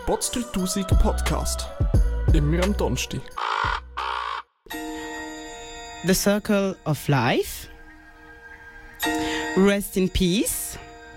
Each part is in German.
Bots 3000 Podcast. Immer am Donnerstag. The Circle of Life. Rest in Peace.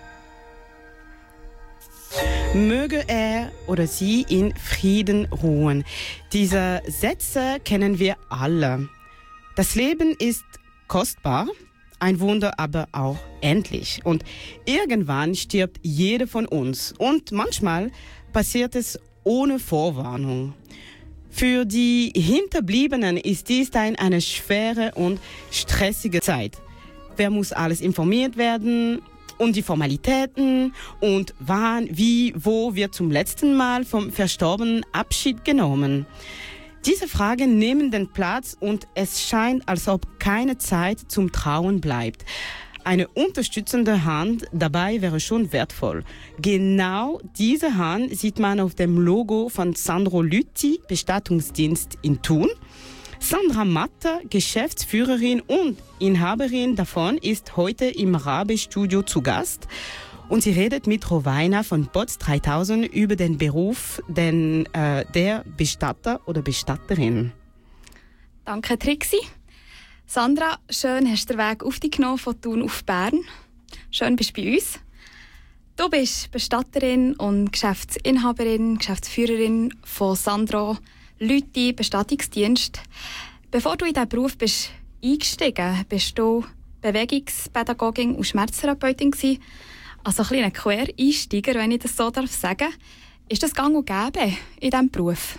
Möge er oder sie in Frieden ruhen. Diese Sätze kennen wir alle. Das Leben ist kostbar, ein Wunder aber auch endlich. Und irgendwann stirbt jeder von uns. Und manchmal passiert es ohne Vorwarnung. Für die Hinterbliebenen ist dies eine schwere und stressige Zeit. Wer muss alles informiert werden? Und die Formalitäten und wann, wie, wo wird zum letzten Mal vom Verstorbenen Abschied genommen. Diese Fragen nehmen den Platz und es scheint, als ob keine Zeit zum Trauen bleibt. Eine unterstützende Hand dabei wäre schon wertvoll. Genau diese Hand sieht man auf dem Logo von Sandro Lüthi, Bestattungsdienst in Thun. Sandra Matter, Geschäftsführerin und Inhaberin davon, ist heute im Rabe-Studio zu Gast. Und sie redet mit Roweina von Bots 3000 über den Beruf der Bestatter oder Bestatterin. Danke, Trixi. Sandra, schön hast du den Weg auf dich genommen von Thun auf Bern. Schön bist du bei uns. Du bist Bestatterin und Geschäftsinhaberin, Geschäftsführerin von Sandro Lüthi Bestattungsdienst. Bevor du in diesen Beruf bist eingestiegen, bist du Bewegungspädagogin und Schmerztherapeutin gewesen. Also ein kleiner Quereinsteiger, wenn ich das so sagen darf. Ist das gang und gäbe in diesem Beruf?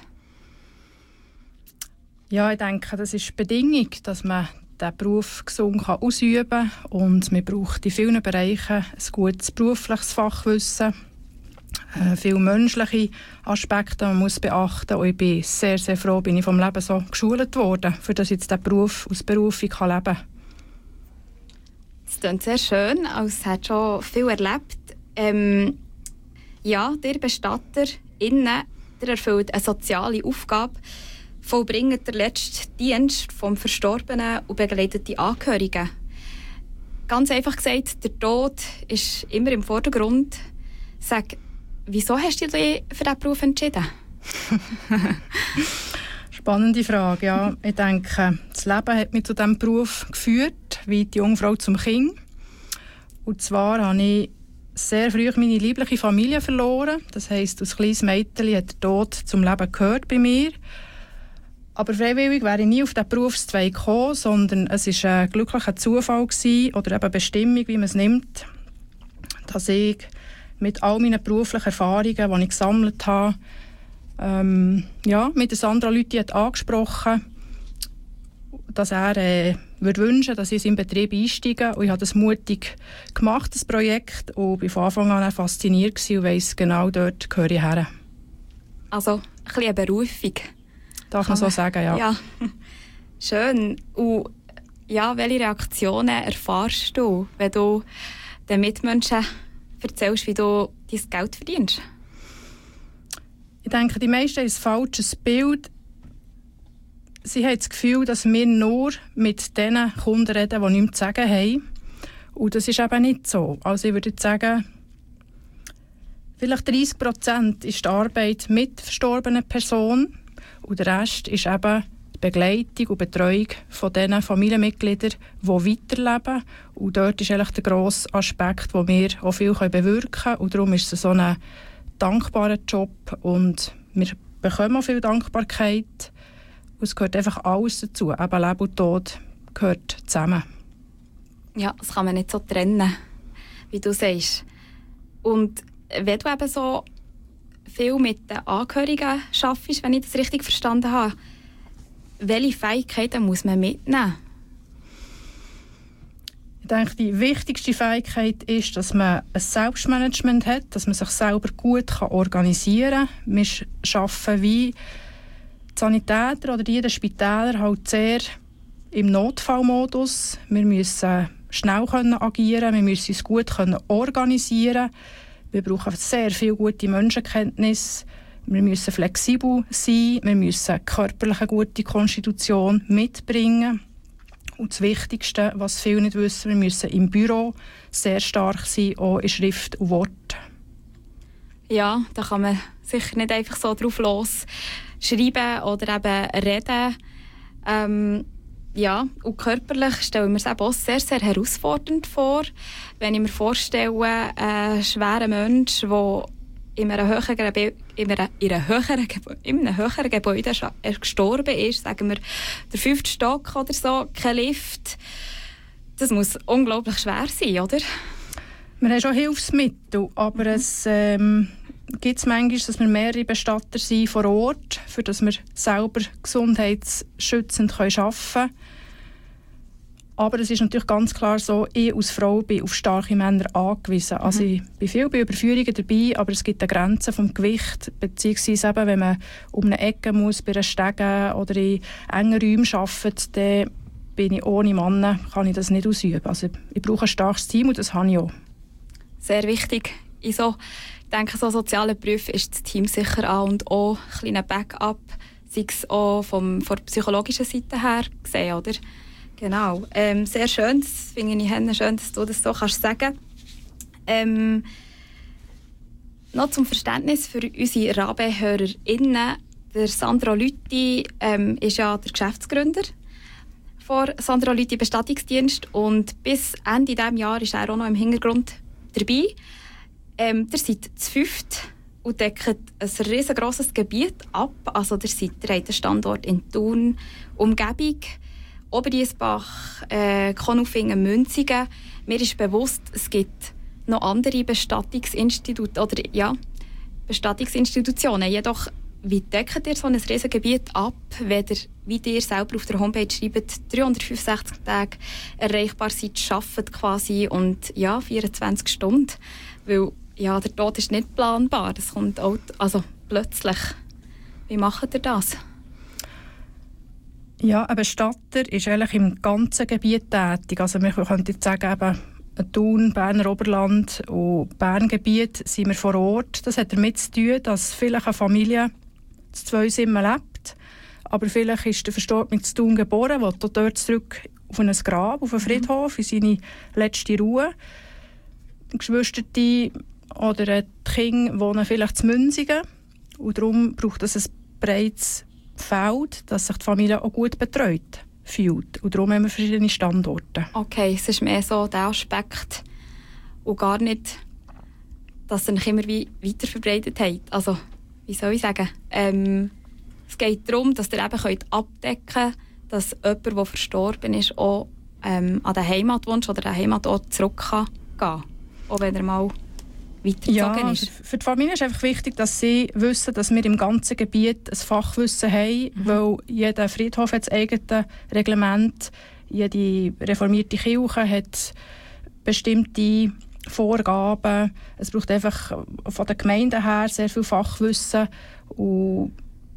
Ja, ich denke, das ist die Bedingung, dass man diesen Beruf gesund ausüben kann. Und man braucht in vielen Bereichen ein gutes berufliches Fachwissen. Viele menschliche Aspekte man muss beachten. Und ich bin sehr, sehr froh, bin ich vom Leben so geschult worden, für das ich jetzt diesen Beruf aus Berufung leben kann. Das klingt sehr schön, als hättest du schon viel erlebt. Ja, ihr BestatterInnen, ihr erfüllt eine soziale Aufgabe, vollbringt den letzten Dienst vom Verstorbenen und begleitet die Angehörigen. Ganz einfach gesagt, der Tod ist immer im Vordergrund. Sag, wieso hast du dich für diesen Beruf entschieden? Spannende Frage, ja. Ich denke, das Leben hat mich zu diesem Beruf geführt, wie die Jungfrau zum Kind. Und zwar habe ich sehr früh meine liebliche Familie verloren. Das heisst, als kleines Mädchen hat der Tod zum Leben gehört bei mir. Aber freiwillig wäre ich nie auf diesen Berufszweig gekommen, sondern es war ein glücklicher Zufall gewesen, oder eben Bestimmung, wie man es nimmt, dass ich mit all meinen beruflichen Erfahrungen, die ich gesammelt habe, mit Sandra Lüthi hat angesprochen, dass er würde wünschen, dass ich in seinen Betrieb einsteige. Und ich habe das mutig gemacht, das Projekt, und bin von Anfang an fasziniert gewesen und weiss, genau dort gehöre ich her. Also ein bisschen eine Berufung. Darf man so sagen, ja. Ja. Schön. Und ja, welche Reaktionen erfährst du, wenn du den Mitmenschen erzählst, wie du dein Geld verdienst? Ich denke, die meisten haben ein falsches Bild. Sie haben das Gefühl, dass wir nur mit den Kunden reden, die nichts zu sagen haben. Und das ist eben nicht so. Also ich würde sagen, vielleicht 30% ist die Arbeit mit verstorbenen Personen und der Rest ist eben die Begleitung und Betreuung von den Familienmitgliedern, die weiterleben. Und dort ist eigentlich der grosse Aspekt, wo wir auch viel bewirken können. Und darum ist es so ein dankbarer Job und wir bekommen auch viel Dankbarkeit. Und es gehört einfach alles dazu. Eben Leben und Tod gehört zusammen. Ja, das kann man nicht so trennen, wie du sagst. Und wenn du eben so viel mit den Angehörigen arbeitest, wenn ich das richtig verstanden habe, welche Fähigkeiten muss man mitnehmen? Ich denke, die wichtigste Fähigkeit ist, dass man ein Selbstmanagement hat, dass man sich selber gut organisieren kann. Wir arbeiten wie die Sanitäter oder die Spitäler halt sehr im Notfallmodus. Wir müssen schnell agieren, wir müssen uns gut organisieren. Wir brauchen sehr viel gute Menschenkenntnis. Wir müssen flexibel sein, wir müssen körperlich eine gute Konstitution mitbringen. Und das Wichtigste, was viele nicht wissen, wir müssen im Büro sehr stark sein, auch in Schrift und Wort. Ja, da kann man sicher nicht einfach so drauf los schreiben oder eben reden. Ja, und körperlich stellen wir es eben auch sehr, sehr herausfordernd vor. Wenn ich mir vorstelle, einen schweren Menschen, der in einem höheren Gebäude gestorben ist, sagen wir der 5. Stock oder so, kein Lift. Das muss unglaublich schwer sein, oder? Wir haben schon Hilfsmittel, aber es gibt es manchmal, dass wir mehrere Bestatter sind vor Ort, für dass wir selber gesundheitsschützend arbeiten können. Aber es ist natürlich ganz klar so, ich als Frau bin auf starke Männer angewiesen. Also ich bin viel bei Überführungen dabei, aber es gibt eine Grenze vom Gewicht, beziehungsweise eben, wenn man um eine Ecke muss, bei einer Stege oder in engen Räumen arbeitet, dann bin ich ohne Mann, kann ich das nicht ausüben. Also ich brauche ein starkes Team und das habe ich auch. Sehr wichtig. Ich denke, so sozialen Berufen ist das Team sicher an und auch ein kleiner Backup, sei es auch von der psychologischen Seite her gesehen, oder? Genau. Sehr schön, das finde ich schön, dass du das so kannst sagen. Noch zum Verständnis für unsere RABE-HörerInnen. Der Sandro Lüthi ist ja der Geschäftsgründer von Sandro Lüthi Bestattungsdienst und bis Ende dieses Jahres ist er auch noch im Hintergrund dabei. Ihr seid zu 5 und deckt ein riesengroßes Gebiet ab. Also ihr habt einen Standort in Thun, Umgebung, Oberdiessbach, Konolfingen, Münzigen. Mir ist bewusst, es gibt noch andere Bestattungsinstitutionen. Jedoch, wie deckt ihr so ein riesiges Gebiet ab, wenn ihr, wie ihr selber auf der Homepage schreibt, 365 Tage erreichbar seid, arbeitet quasi und ja, 24 Stunden? Weil ja, der Tod ist nicht planbar, das kommt auch, also plötzlich. Wie macht ihr das? Ja, ein Bestatter ist eigentlich im ganzen Gebiet tätig. Also wir könnten jetzt sagen, eben Thun, Berner Oberland und Berngebiet sind wir vor Ort. Das hat damit zu tun, dass vielleicht eine Familie zu Zweisimmen lebt, aber vielleicht ist der Verstorbene in Thun geboren, will dort zurück auf ein Grab, auf einen Friedhof, in seine letzte Ruhe. Die Geschwister oder die Kinder wohnen vielleicht zu Münzigen und darum braucht es ein breites Feld, dass sich die Familie auch gut betreut fühlt. Und darum haben wir verschiedene Standorte. Okay, es ist mehr so der Aspekt und gar nicht, dass ihr euch immer weiter verbreitet habt. Also, wie soll ich sagen? Es geht darum, dass ihr eben abdecken könnt, dass jemand, der verstorben ist, auch an den Heimatwunsch oder den Heimatort zurück kann gehen. Auch wenn er mal weitergezogen ist. Für die Familie ist einfach wichtig, dass sie wissen, dass wir im ganzen Gebiet ein Fachwissen haben, weil jeder Friedhof hat das eigene Reglement, jede reformierte Kirche hat bestimmte Vorgaben. Es braucht einfach von der Gemeinde her sehr viel Fachwissen. Und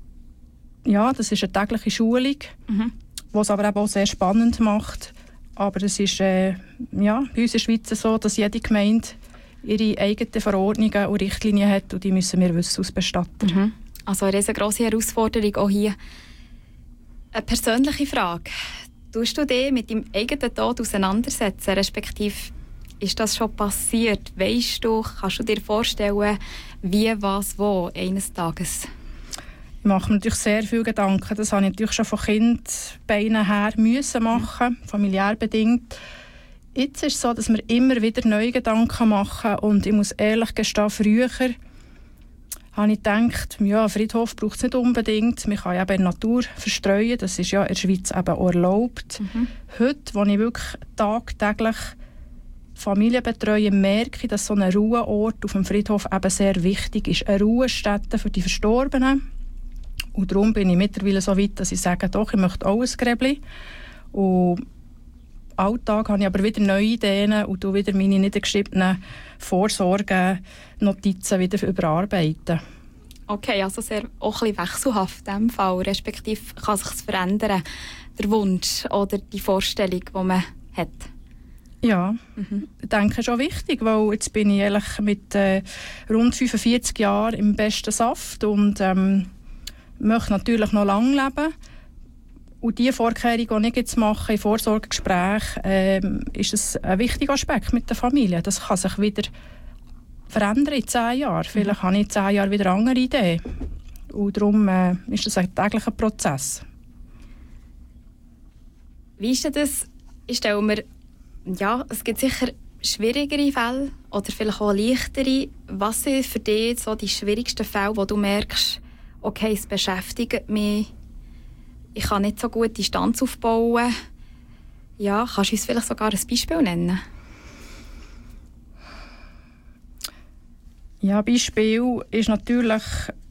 ja, das ist eine tägliche Schulung, was es aber auch sehr spannend macht. Aber es ist bei uns in der Schweiz so, dass jede Gemeinde ihre eigenen Verordnungen und Richtlinien hat und die müssen wir wissen als Bestatter. Also eine riesengroße Herausforderung auch hier. Eine persönliche Frage. Tust du dich mit deinem eigenen Tod auseinandersetzen, respektive ist das schon passiert? Weißt du, kannst du dir vorstellen, wie, was, wo eines Tages? Ich mache mir natürlich sehr viele Gedanken. Das habe ich natürlich schon von Kindesbeinen her müssen machen, familiär bedingt. Jetzt ist es so, dass wir immer wieder neue Gedanken machen und ich muss ehrlich gestehen, früher habe ich gedacht, ja, ein Friedhof braucht es nicht unbedingt. Man kann ja eben in der Natur verstreuen, das ist ja in der Schweiz eben auch erlaubt. Heute, wo ich wirklich tagtäglich Familien betreue, merke ich, dass so ein Ruheort auf dem Friedhof eben sehr wichtig ist. Eine Ruhestätte für die Verstorbenen. Und darum bin ich mittlerweile so weit, dass ich sage, doch, ich möchte auch ein Gräbli. Und Alltag habe ich aber wieder neue Ideen und wieder meine niedergeschriebenen Vorsorge-Notizen wieder überarbeiten. Okay, also auch ein bisschen wechselhaft in diesem Fall, respektive kann sich verändern, der Wunsch oder die Vorstellung, die man hat. Ja, ich denke, schon wichtig, weil jetzt bin ich ehrlich mit rund 45 Jahren im besten Saft und möchte natürlich noch lange leben. Und diese Vorkehrung, die ich jetzt mache, im Vorsorgegespräch, ist es ein wichtiger Aspekt mit der Familie. Das kann sich wieder verändern in 10 Jahren. Vielleicht habe ich in 10 Jahren wieder andere Ideen. Und darum ist das ein täglicher Prozess. Wie ist denn das? Ich stelle mir, ja, es gibt sicher schwierigere Fälle oder vielleicht auch leichtere. Was sind für dich so die schwierigsten Fälle, wo du merkst, okay, es beschäftigt mich, ich kann nicht so gut Distanz aufbauen? Ja, kannst du uns vielleicht sogar ein Beispiel nennen? Ja, Beispiel ist natürlich,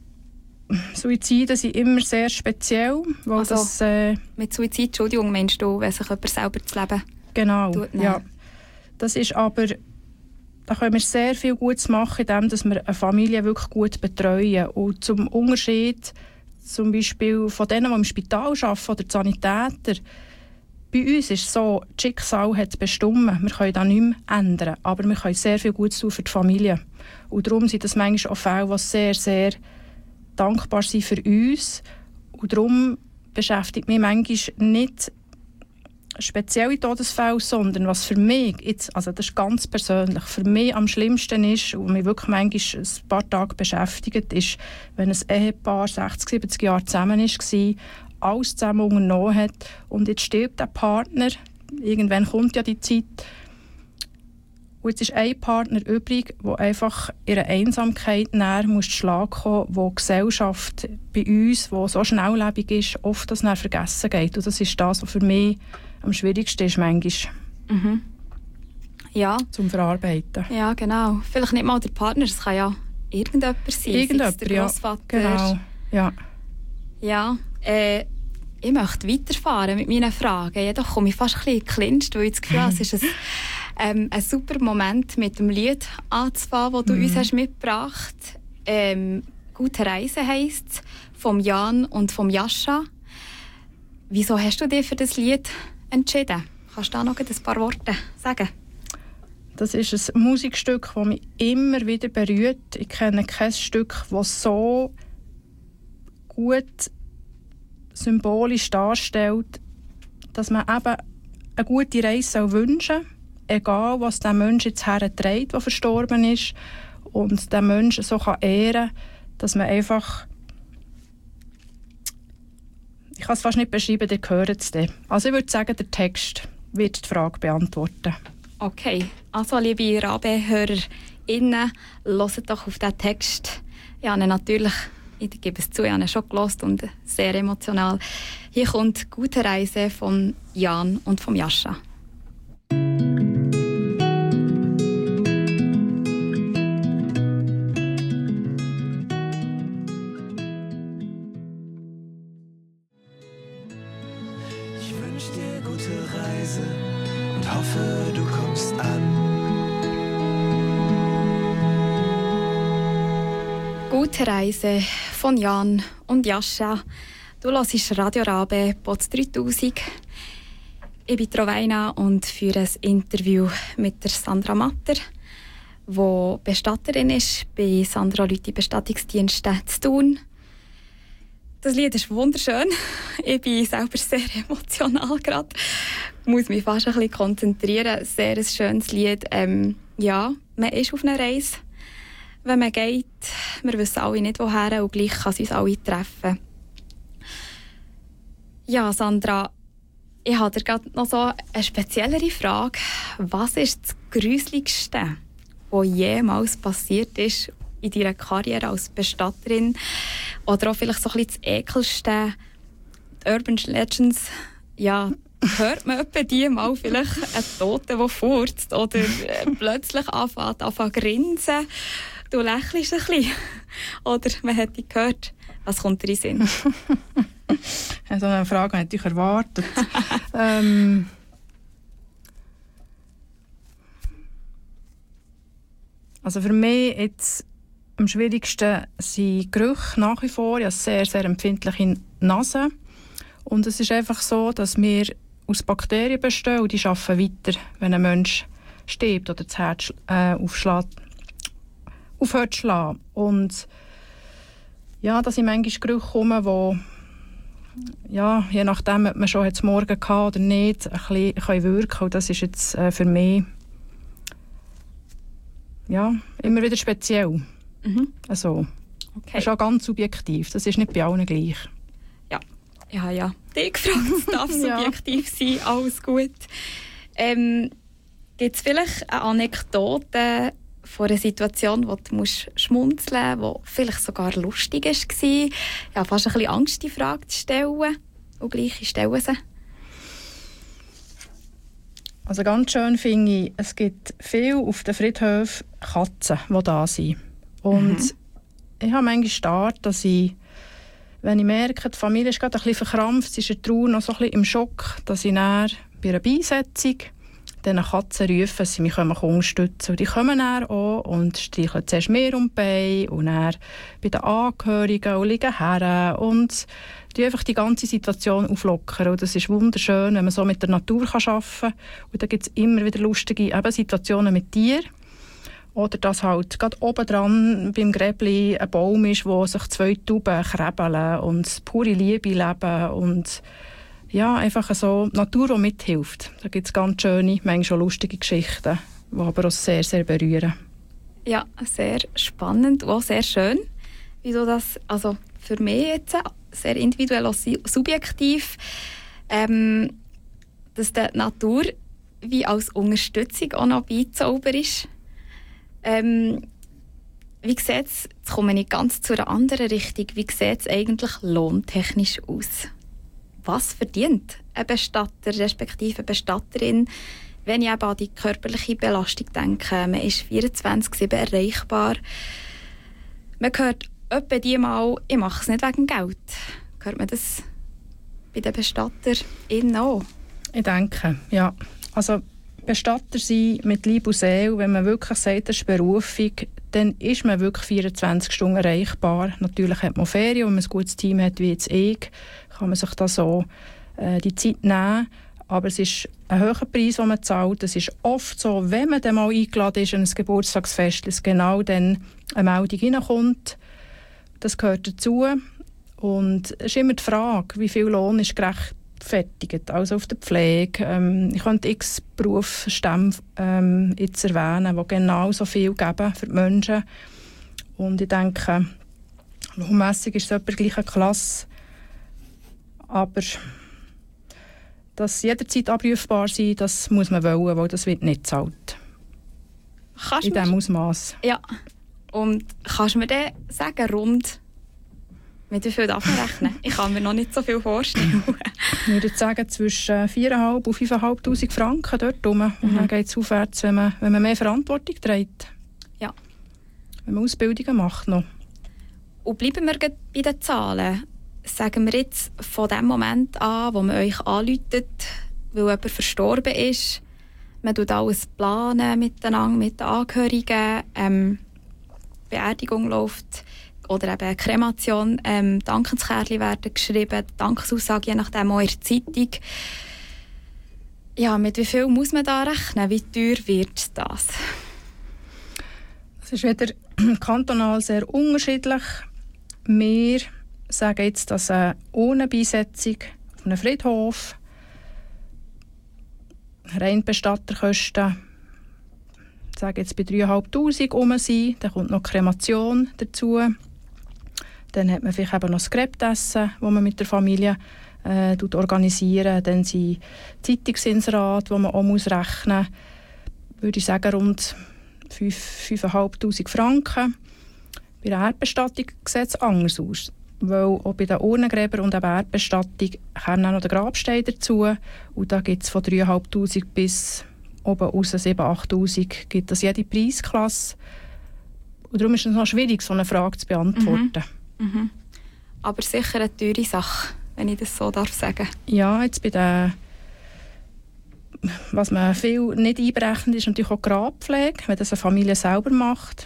Suizide sind immer sehr speziell. Weil Also, das, mit Suizid, Entschuldigung, meinst du, wenn sich jemand selber das Leben genau, tut? ja. Das ist aber, da können wir sehr viel Gutes machen, indem wir eine Familie wirklich gut betreuen. Und zum Unterschied zum Beispiel von denen, die im Spital arbeiten oder die Sanitäter, bei uns ist es so, das Schicksal hat bestimmt. Wir können das nicht mehr ändern, aber wir können sehr viel Gutes tun für die Familie. Und darum sind das manchmal auch Fälle, die sehr, sehr dankbar sind für uns. Und darum beschäftigt mich manchmal nicht spezielle Todesfälle, sondern was für mich, jetzt, also das ist ganz persönlich, für mich am schlimmsten ist und mich wirklich manchmal ein paar Tage beschäftigt, ist, wenn ein Ehepaar 60, 70 Jahre zusammen war, alles zusammen unternommen hat und jetzt stirbt der Partner, irgendwann kommt ja die Zeit und jetzt ist ein Partner übrig, der einfach ihrer Einsamkeit näher muss Schlag kommen, wo die Gesellschaft bei uns, die so schnelllebig ist, oft das näher vergessen geht. Und das ist das, was für mich am schwierigsten ist manchmal. Mhm. Ja. Zum Verarbeiten. Ja, genau. Vielleicht nicht mal der Partner, es kann ja irgendjemand sein. Irgendjemand, der Grossvater. Genau, ja. Ja, ich möchte weiterfahren mit meinen Fragen. Jedoch komme ich fast ein bisschen geclincht, weil ich das Gefühl habe, es ist ein super Moment, mit dem Lied anzufangen, das du uns hast mitgebracht hast. «Gute Reise» heisst es, vom Jan und vom Jascha. Wieso hast du dich für das Lied entschieden? Kannst du da noch ein paar Worte sagen? Das ist ein Musikstück, das mich immer wieder berührt. Ich kenne kein Stück, das so gut symbolisch darstellt, dass man eben eine gute Reise wünschen soll, egal was der Mensch jetzt herträgt, der verstorben ist, und den Menschen so ehren kann, dass man einfach, ich kann es fast nicht beschreiben, ihr hört es dann. Also ich würde sagen, der Text wird die Frage beantworten. Okay, also liebe Rabe-HörerInnen, hört doch auf diesen Text. Ich habe ihn natürlich, ich gebe es zu, ich habe ihn schon gehört und sehr emotional. Hier kommt «Gute Reise» von Jan und vom Jascha. Ich wünsch dir gute Reise und hoffe, du kommst an. «Gute Reise» von Jan und Jascha. Du hörst Radio Rabe, Pots 3000. Ich bin Roweina und führe ein Interview mit der Sandra Matter, die Bestatterin ist bei Sandra Lüthi Bestattungsdienste zu Thun. Das Lied ist wunderschön. Ich bin selber sehr emotional gerade. Ich muss mich fast ein bisschen konzentrieren. Sehr ein schönes Lied. Ja, man ist auf einer Reise. Wenn man geht, wir wissen alle nicht woher und gleich kann es uns alle treffen. Ja, Sandra, ich habe dir gerade noch so eine speziellere Frage. Was ist das Gruseligste, was jemals passiert ist in deiner Karriere als Bestatterin? Oder auch vielleicht so ein bisschen das Ekelste, die Urban Legends, ja, hört man etwa die mal vielleicht einen Toten, der furzt oder plötzlich anfängt zu grinsen? Du lächelst ein bisschen. Oder man hätte gehört, was kommt dir in den Sinn? So eine Frage hätte ich erwartet. Also für mich jetzt am schwierigsten sind Gerüche nach wie vor. Ich habe sehr, sehr empfindliche Nase. Und es ist einfach so, dass wir aus Bakterien bestehen und die arbeiten weiter, wenn ein Mensch stirbt oder das Herz aufhört zu schlagen. Und ja, da sind manchmal Gerüche rum, wo ja, je nachdem, ob man schon jetzt morgen hatte oder nicht, ein bisschen wirken können. Und das ist jetzt für mich immer wieder speziell. Also, Okay. das ist auch ganz subjektiv. Das ist nicht bei allen gleich. Ja. Dich gefragt, es darf subjektiv sein, alles gut. Gibt es vielleicht eine Anekdote von einer Situation, wo du schmunzeln musst, die vielleicht sogar lustig war? Ja, fast ein bisschen Angst, die Frage zu stellen. Und gleich stellen sie. Also ganz schön finde ich, es gibt viel auf den Friedhöfen Katzen, die da sind. Und ich habe manchmal Start, dass ich, wenn ich merke, die Familie ist gerade ein bisschen verkrampft, sie ist in Trauer noch so ein bisschen im Schock, dass ich dann bei einer Beisetzung diesen Katzen rufe, dass sie mich unterstützen können. Und die kommen dann auch und streicheln zuerst mir um die Beine und dann bei den Angehörigen und liegen her und die einfach die ganze Situation auflockern. Und das ist wunderschön, wenn man so mit der Natur arbeiten kann. Und da gibt es immer wieder lustige Situationen mit Tieren. Oder dass halt gerade oben dran beim Gräbli ein Baum ist, wo sich 2 Tauben krebeln und pure Liebe leben und ja, einfach so Natur, die mithilft. Da gibt es ganz schöne, manchmal auch lustige Geschichten, die aber auch sehr, sehr berühren. Ja, sehr spannend und auch sehr schön, wie du das, also für mich jetzt sehr individuell und subjektiv, dass die Natur wie als Unterstützung auch noch beizaubert ist. Wie sieht es, jetzt komme ich ganz zu einer anderen Richtung, wie sieht es eigentlich lohntechnisch aus? Was verdient ein Bestatter respektive eine Bestatterin, wenn ich eben an die körperliche Belastung denke? Man ist 24/7 erreichbar. Man hört etwa die mal, ich mache es nicht wegen Geld. Hört man das bei den BestatterInnen auch? Ich denke, ja. Also Bestatter sein mit Leib und Seele, wenn man wirklich sagt, das ist Berufung, dann ist man wirklich 24 Stunden erreichbar. Natürlich hat man Ferien, wenn man ein gutes Team hat, wie jetzt ich, kann man sich da so die Zeit nehmen. Aber es ist ein hoher Preis, den man zahlt. Es ist oft so, wenn man dann mal eingeladen ist an ein Geburtstagsfest, dass genau dann eine Meldung reinkommt. Das gehört dazu. Und es ist immer die Frage, wie viel Lohn ist gerechtfertigt. Also auf der Pflege. Ich könnte x Berufsstämme jetzt erwähnen, die genau so viel geben für die Menschen. Und ich denke, lohnmässig ist es etwa gleiche Klasse. Aber dass jederzeit abrufbar sein, das muss man wollen, weil das wird nicht gezahlt. In diesem Ausmaß. Ja. Und kannst du mir dann sagen, rund mit wie viel darf man rechnen? Ich kann mir noch nicht so viel vorstellen. Ich würde sagen, zwischen 4'500 und 5'500 Franken dort rum. Und dann geht es aufwärts, wenn man mehr Verantwortung trägt. Ja. Wenn man Ausbildungen macht noch. Und bleiben wir bei den Zahlen. Sagen wir jetzt von dem Moment an, wo man euch anruft, weil jemand verstorben ist, man tut alles planen miteinander, mit den Angehörigen, Beerdigung läuft oder eben eine Kremation, Dankenskärtchen werden geschrieben, Dankesaussage je nachdem auch in der Zeitung. Ja, mit wie viel muss man da rechnen? Wie teuer wird das? Es ist wieder kantonal sehr unterschiedlich. Wir sagen jetzt, dass ohne Beisetzung auf einem Friedhof rein Bestatterkosten sagen jetzt bei 3'500 rum sind. Dann kommt noch Kremation dazu. Dann hat man vielleicht eben noch das Gräbtessen, das man mit der Familie organisieren. Dann sind Zeitungsinserate, die man auch rechnen muss. Würde ich sagen, rund 5'500 Franken. Bei der Erdbestattung sieht es anders aus. Weil auch bei den Urnengräbern und der Erdbestattung kommen auch noch der Grabstein dazu. Und da gibt es von 3'500 bis oben raus 7'000-8'000 gibt es jede Preisklasse. Und darum ist es noch schwierig, so eine Frage zu beantworten. Aber sicher eine teure Sache, wenn ich das so sagen darf. Ja, jetzt bei den, was man viel nicht einberechnet, ist natürlich auch die Grabpflege. Wenn das eine Familie selber macht,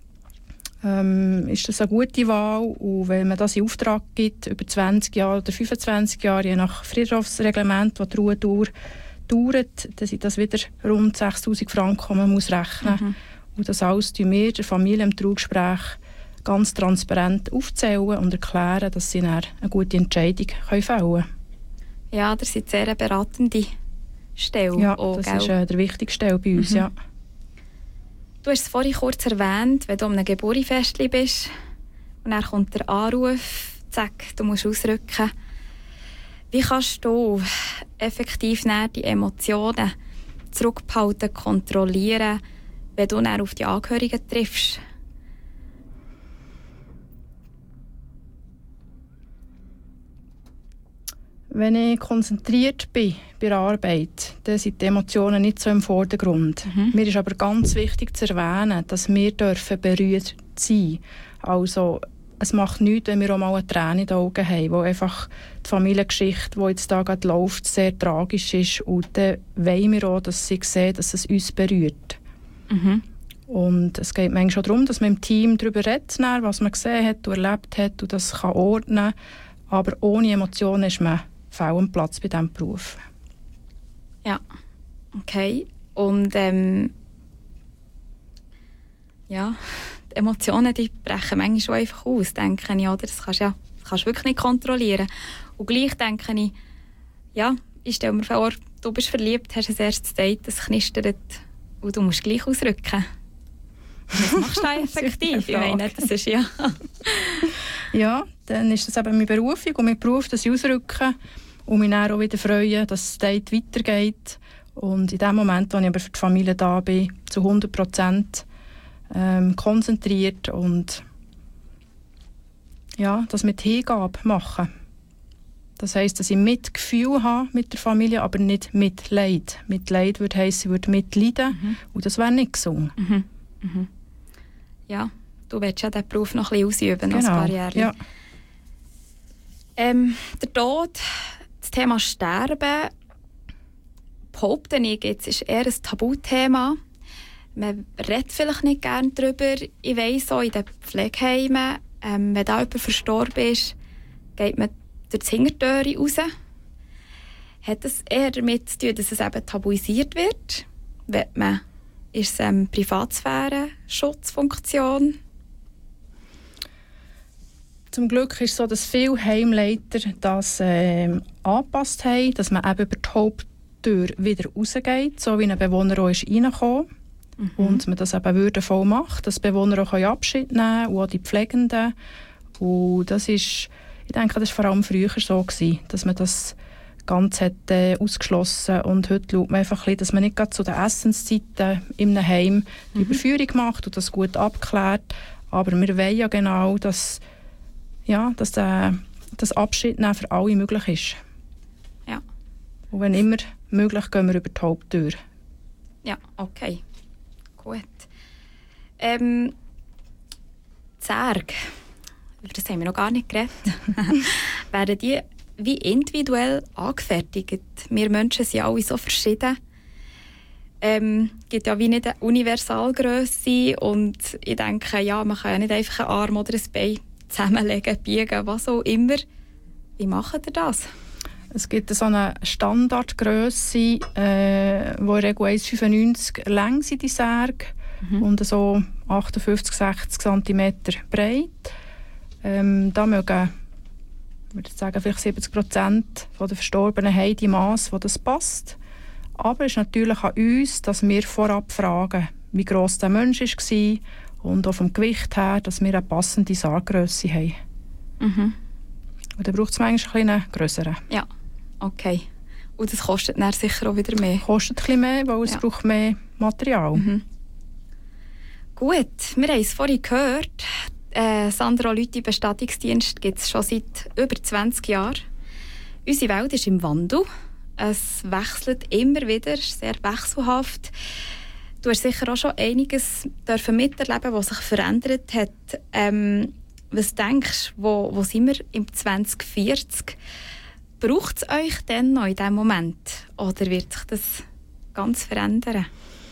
ist das eine gute Wahl. Und wenn man das in Auftrag gibt, über 20 Jahre oder 25 Jahre, je nach Friedhofsreglement, das die Ruhedauer dauert, dann sind das wieder rund 6'000 Franken, die man muss rechnen. Und das alles tun wir der Familie im Traugespräch ganz transparent aufzählen und erklären, dass sie dann eine gute Entscheidung fällen können. Ja, das sind sehr beratende Stelle. Ja, das ist der wichtigste Stelle bei uns. Ja. Du hast es vorhin kurz erwähnt, wenn du an einem Geburtstagsfest bist und dann kommt der Anruf, zack, du musst ausrücken. Wie kannst du effektiv die Emotionen zurückhalten, kontrollieren, wenn du dann auf die Angehörigen triffst? Wenn ich konzentriert bin bei der Arbeit, dann sind die Emotionen nicht so im Vordergrund. Mir ist aber ganz wichtig zu erwähnen, dass wir berührt sein dürfen. Also, es macht nichts, wenn wir auch mal eine Träne in den Augen haben, wo einfach die Familiengeschichte, die jetzt da gerade läuft, sehr tragisch ist. Und dann wollen wir auch, dass sie sehen, dass es uns berührt. Und es geht manchmal darum, dass man im Team darüber redet, was man gesehen hat und erlebt hat und das kann ordnen. Aber ohne Emotionen ist man fehl am Platz bei diesem Beruf. Ja, okay. Und ja, die Emotionen die brechen manchmal schon einfach aus, denke ich. Oder? Das kannst du wirklich nicht kontrollieren. Und gleich denke ich, ja, ich stelle mir vor, du bist verliebt, hast ein erstes Date, es knistert und du musst gleich ausrücken. Was machst du da effektiv? Ich meine, das ist ja... Ja, dann ist das eben meine Berufung und mein Beruf, dass ich ausrücke und mich dann auch wieder freue, dass das Date weitergeht. Und in dem Moment, wo ich aber für die Familie da bin, zu 100% konzentriert und ja, das mit Hingabe machen. Das heisst, dass ich Mitgefühl habe mit der Familie, aber nicht Mitleid. Mitleid würde heissen, ich würde mitleiden und das wäre nicht gesund. Ja, du willst ja diesen Beruf noch ein bisschen ausüben, noch ein paar Jahre. Ja. Der Tod, das Thema Sterben, behaupte ich jetzt, ist eher ein Tabuthema. Man redet vielleicht nicht gerne darüber. Ich weiss auch, in den Pflegeheimen, wenn da jemand verstorben ist, geht man durch die Hintertüre raus. Hat das eher damit zu tun, dass es eben tabuisiert wird? Ist es Privatsphäre, Schutzfunktion? Zum Glück ist es so, dass viele Heimleiter das angepasst haben, dass man eben über die Haupttür wieder rausgeht, so wie ein Bewohner auch ist reingekommen. Und man das eben würdevoll macht, dass die Bewohner auch Abschied nehmen können und auch die Pflegenden. Und das ist, ich denke, das war vor allem früher so gewesen, dass man das ganz hat, ausgeschlossen. Und heute schaut man einfach ein bisschen, dass man nicht gerade zu den Essenszeiten in einem Heim die Überführung macht und das gut abklärt. Aber wir wollen ja genau, dass das Abschied nehmen für alle möglich ist. Ja. Und wenn immer möglich, gehen wir über die Haupttür. Ja, okay. Gut. Die Särge, über das haben wir noch gar nicht geredet. Werden die wie individuell angefertigt? Wir Menschen sind alle so verschieden. Es gibt ja wie nicht eine Universalgrösse und ich denke, ja, man kann ja nicht einfach einen Arm oder ein Bein zusammenlegen, biegen, was auch immer. Wie macht ihr das? Es gibt so eine Standardgrösse, die in Regel 1,95 lang sind, die Särge, und so 58, 60 cm breit. Da mögen, ich würde sagen, vielleicht 70% der Verstorbenen haben die Masse, wo das passt. Aber es ist natürlich an uns, dass wir vorab fragen, wie gross der Mensch war und auch vom Gewicht her, dass wir eine passende Sarggrösse haben. Und dann braucht es manchmal eine grössere. Ja, okay. Und das kostet dann sicher auch wieder mehr? Kostet ein bisschen mehr, weil es braucht mehr Material. Gut, wir haben es vorhin gehört. Sandra Lüthi Bestattungsdienst gibt es schon seit über 20 Jahren. Unsere Welt ist im Wandel. Es wechselt immer wieder, sehr wechselhaft. Du hast sicher auch schon einiges miterleben, was sich verändert hat. Was denkst du, wo sind wir im 2040? Braucht es euch denn noch in diesem Moment? Oder wird sich das ganz verändern?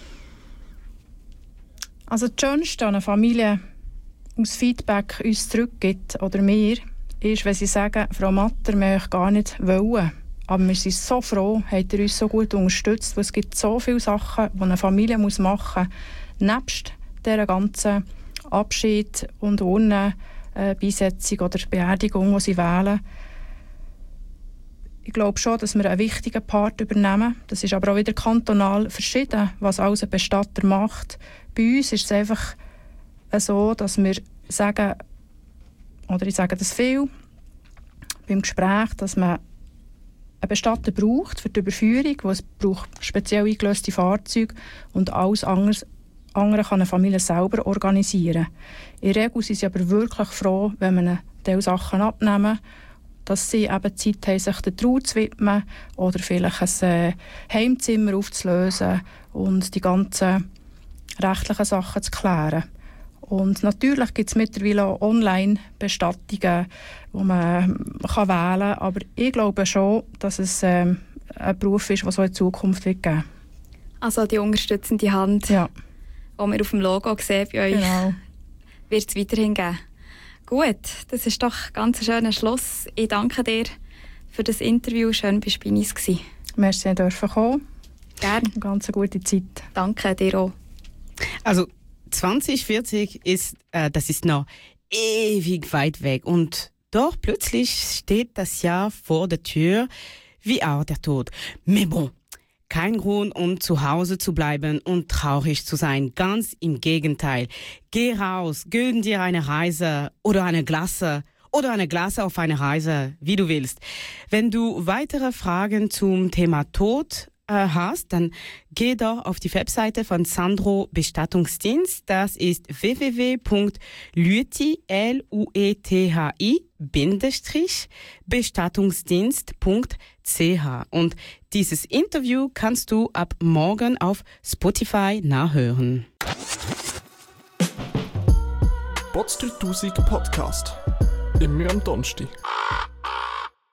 Also das Schönste an einer Familie aus Feedback uns zurückgibt, oder mir, ist, wenn sie sagen, Frau Matter, wir möchten gar nicht wollen. Aber wir sind so froh, habt ihr uns so gut unterstützt, weil es gibt so viele Sachen, die eine Familie machen muss, nebst dieser ganzen Abschied und Urnenbeisetzung oder Beerdigung, die sie wählen. Ich glaube schon, dass wir einen wichtigen Part übernehmen. Das ist aber auch wieder kantonal verschieden, was alles ein Bestatter macht. Bei uns ist es einfach so, dass wir sagen, oder ich sage das viel beim Gespräch, dass man einen Bestatter braucht für die Überführung, wo es braucht speziell eingelöste Fahrzeuge und alles andere kann eine Familie selber organisieren. In der Regel sind sie aber wirklich froh, wenn man diese Sachen abnehmen, dass sie eben Zeit haben, sich der Trauer zu widmen oder vielleicht ein Heimzimmer aufzulösen und die ganzen rechtlichen Sachen zu klären. Und natürlich gibt es mittlerweile auch Online-Bestattungen, die man wählen kann. Aber ich glaube schon, dass es ein Beruf ist, der so in Zukunft wird geben. Also die unterstützende Hand, ja, die wir auf dem Logo sehen bei euch, genau, wird es weiterhin geben. Gut, das ist doch ganz ein schöner Schluss. Ich danke dir für das Interview. Schön, dass du bei uns warst. Merci, dass ich kommen. Gerne. Eine ganz gute Zeit. Danke dir auch. Also 2040 das ist noch ewig weit weg und doch plötzlich steht das Jahr vor der Tür, wie auch der Tod. Mais bon, kein Grund, um zu Hause zu bleiben und traurig zu sein. Ganz im Gegenteil. Geh raus, gönn dir eine Reise oder eine Glasse auf eine Reise, wie du willst. Wenn du weitere Fragen zum Thema Tod hast, dann geh doch auf die Webseite von Sandro Bestattungsdienst. Das ist www.lueti-bestattungsdienst.ch und dieses Interview kannst du ab morgen auf Spotify nachhören. Bots 3000 Podcast. Immer am Donnerstag.